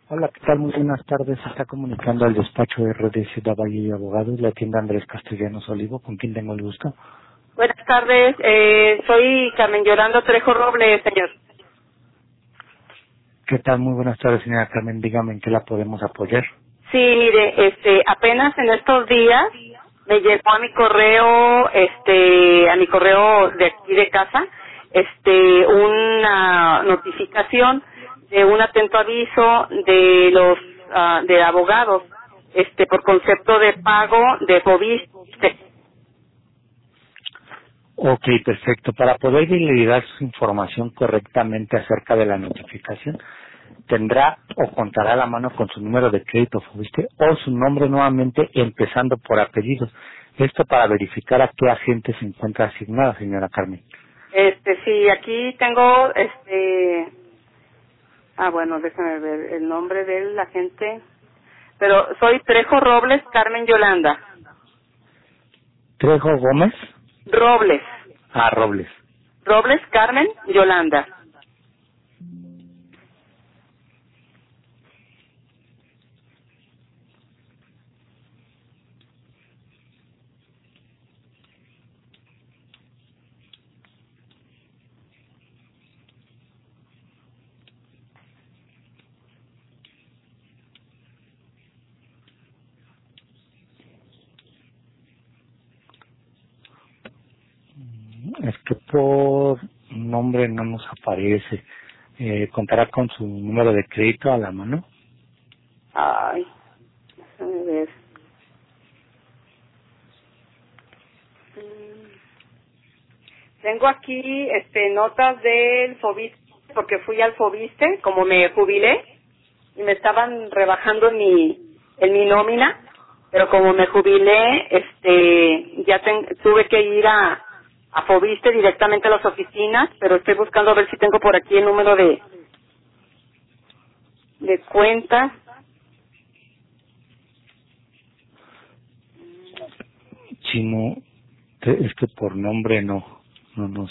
Hola, ¿qué tal? Muy buenas tardes. Se está comunicando al despacho RD Ciudad Valle y Abogados, la tienda Andrés Castellanos Olivo, con quien tengo el gusto. Buenas tardes, soy Carmen Yolanda Trejo Robles, señor. ¿Qué tal? Muy buenas tardes, señora Carmen. Dígame en qué la podemos apoyar. Sí, mire, apenas en estos días me llegó a mi correo de aquí de casa, una notificación de un atento aviso de los de abogados, por concepto de pago de FOBISTE. Ok, perfecto. Para poder validar su información correctamente acerca de la notificación, tendrá o contará a la mano con su número de crédito, ¿viste? O su nombre nuevamente empezando por apellidos. Esto para verificar a qué agente se encuentra asignada, señora Carmen. Sí, aquí tengo, bueno, déjame ver el nombre de la gente. Pero soy Trejo Robles Carmen Yolanda. Trejo Gómez. Robles. Robles. Robles Carmen Yolanda. Es que por nombre no nos aparece. ¿Contará con su número de crédito a la mano? Ay, déjame ver. Tengo aquí notas del Fobiste, porque fui al Fobiste, como me jubilé, y me estaban rebajando en mi nómina, pero como me jubilé, tuve que ir a Fobiste directamente a las oficinas, pero estoy buscando a ver si tengo por aquí el número de cuentas. Si no, es que por nombre no nos...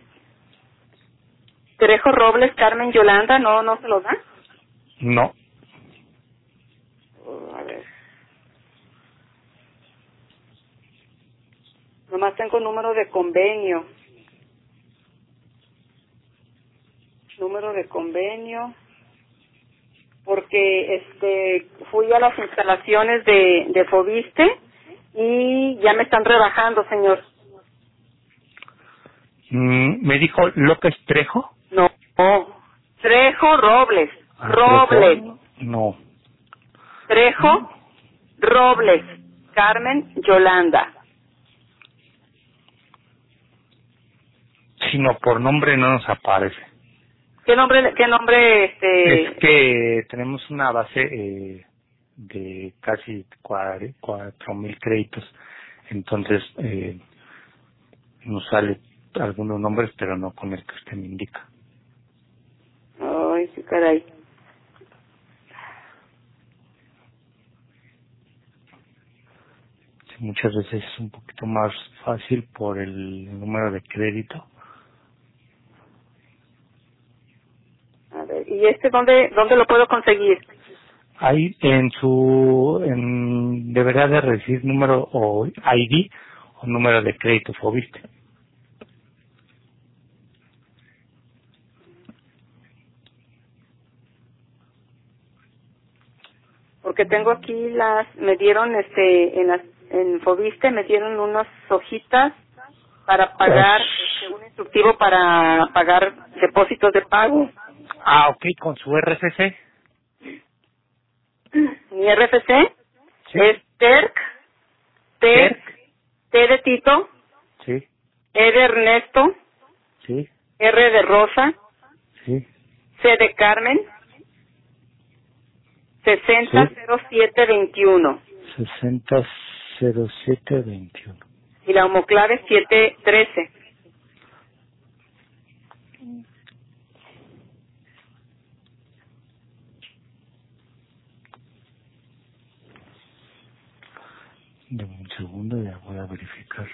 Trejo Robles Carmen Yolanda, no se lo da. No, A ver, nomás tengo número de convenio. Número de convenio, porque fui a las instalaciones de Fobiste y ya me están rebajando, señor. me dijo López Trejo. No, Trejo Robles, Robles, Trejo, no. Trejo Robles, Carmen Yolanda. Sino por nombre no nos aparece. ¿Qué nombre, Es que tenemos una base de casi 4,000 créditos. Entonces, nos sale algunos nombres, pero no con el que usted me indica. Ay, qué caray. Sí, muchas veces es un poquito más fácil por el número de crédito. A ver, ¿y dónde lo puedo conseguir? Ahí deberá de recibir número o ID o número de crédito Fobiste. Porque tengo aquí me dieron en Fobiste me dieron unas hojitas para pagar, un instructivo para pagar depósitos de pago. Ok, con su RFC. Mi RFC Sí. es TERC, T, TERC. T de Tito, Sí, E de Ernesto, sí, R de Rosa, sí, C de Carmen, sí. 600721 600721. y la homoclave 713. Deme un segundo, ya voy a verificar.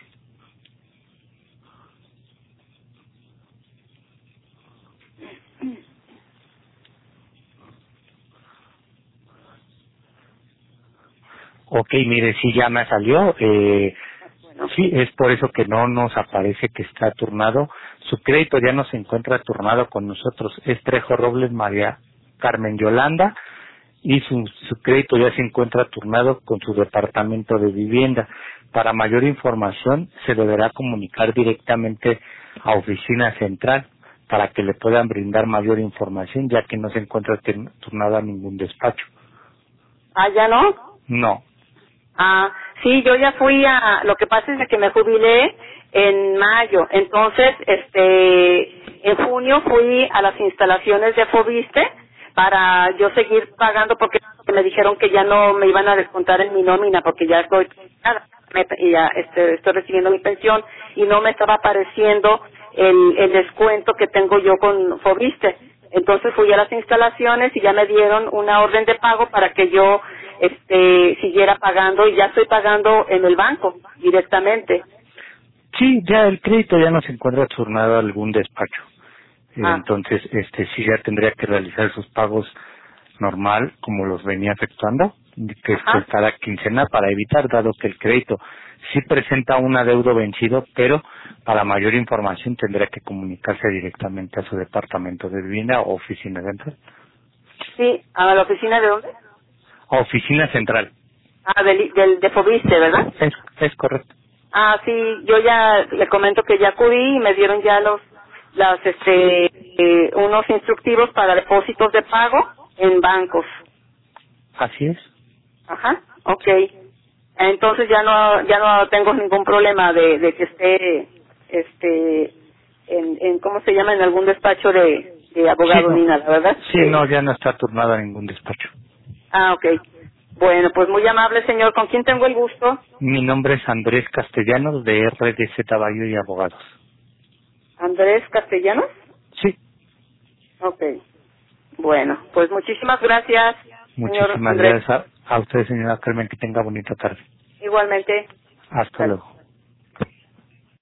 Ok, mire, sí ya me salió. Bueno, Sí, es por eso que no nos aparece que está turnado. Su crédito ya no se encuentra turnado con nosotros. Es Trejo Robles María Carmen Yolanda y su crédito ya se encuentra turnado con su departamento de vivienda. Para mayor información se deberá comunicar directamente a Oficina Central para que le puedan brindar mayor información, ya que no se encuentra turnado a ningún despacho. ah, ¿ya no? No. Ah, sí, yo ya fui lo que pasa es de que me jubilé en mayo, entonces, en junio fui a las instalaciones de Fobiste para yo seguir pagando porque me dijeron que ya no me iban a descontar en mi nómina porque ya estoy, y ya estoy recibiendo mi pensión y no me estaba apareciendo el descuento que tengo yo con Fobiste. Entonces fui a las instalaciones y ya me dieron una orden de pago para que yo siguiera pagando y ya estoy pagando en el banco directamente. Sí, ya el crédito ya no se encuentra turnado a algún despacho. Ah, Entonces, sí ya tendría que realizar sus pagos normal como los venía efectuando, que es ajá. cada quincena para evitar, dado que el crédito sí presenta un adeudo vencido, pero para mayor información tendría que comunicarse directamente a su departamento de vivienda o oficina central. Sí, a la oficina de dónde? Oficina central. Ah, de Fobiste, ¿verdad? Es correcto. Ah, sí, yo ya le comento que ya acudí y me dieron ya unos instructivos para depósitos de pago en bancos. Así es. Ajá, okay. Entonces ya no tengo ningún problema de que esté, en ¿cómo se llama? En algún despacho de Sí, abogado no. ni nada, ¿verdad? Sí, no, ya no está turnado a ningún despacho. Ah, okay. Bueno, pues muy amable señor. ¿Con quién tengo el gusto? Mi nombre es Andrés Castellanos de RDZ Bayo y Abogados. Andrés Castellanos. Sí, Okay. Bueno, pues muchísimas gracias, señor muchísimas Andrés. gracias a usted, señora Carmen, que tenga bonita tarde. Igualmente. Hasta Gracias. luego.